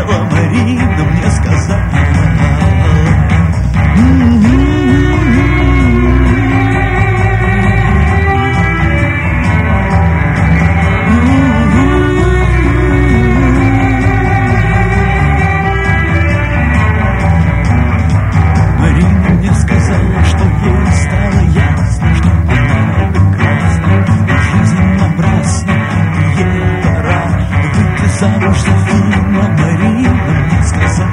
хотела, Марина мне сказала. Марина мне сказала, что ей стало ясно, что она прекрасна, жизнь напрасна, и ей пора выйти замуж за Фима. Марина мне сказала.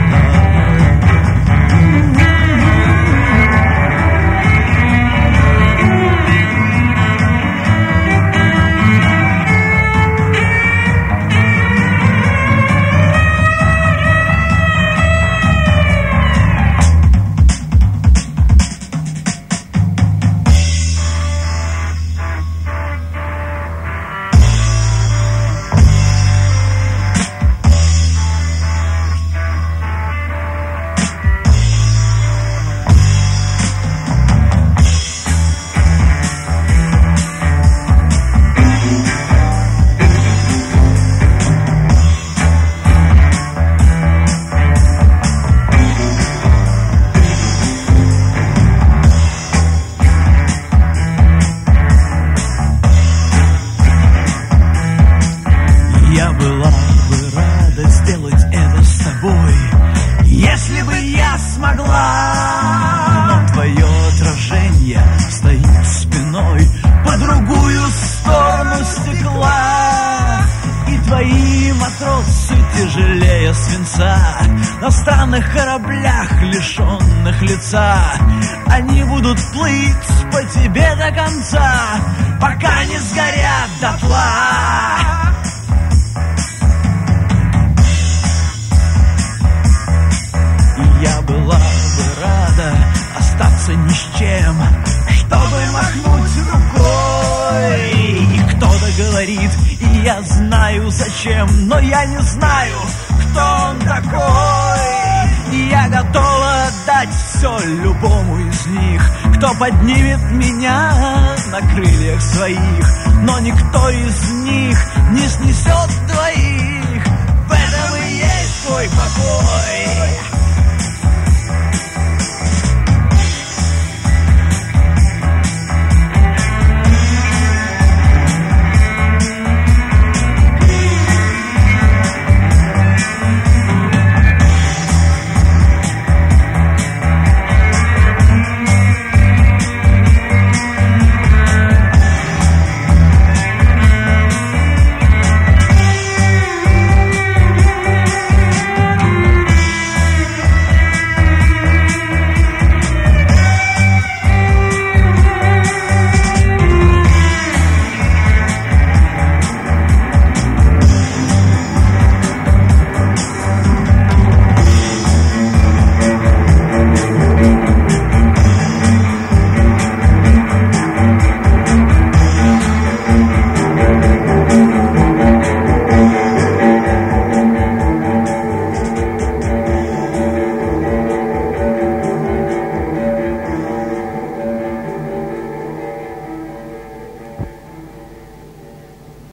Я была бы рада сделать это с тобой, если бы я смогла. Но твое отражение стоит спиной по другую сторону стекла. И твои матросы тяжелее свинца на странных кораблях, лишенных лица. Они будут плыть по тебе до конца, пока не сгорят дотла. Я была бы рада остаться ни с чем, чтобы махнуть рукой. И кто-то говорит, и я знаю зачем, но я не знаю, кто он такой. И я готова отдать все любому из них, кто поднимет меня на крыльях своих. Но никто из них не снесет двоих.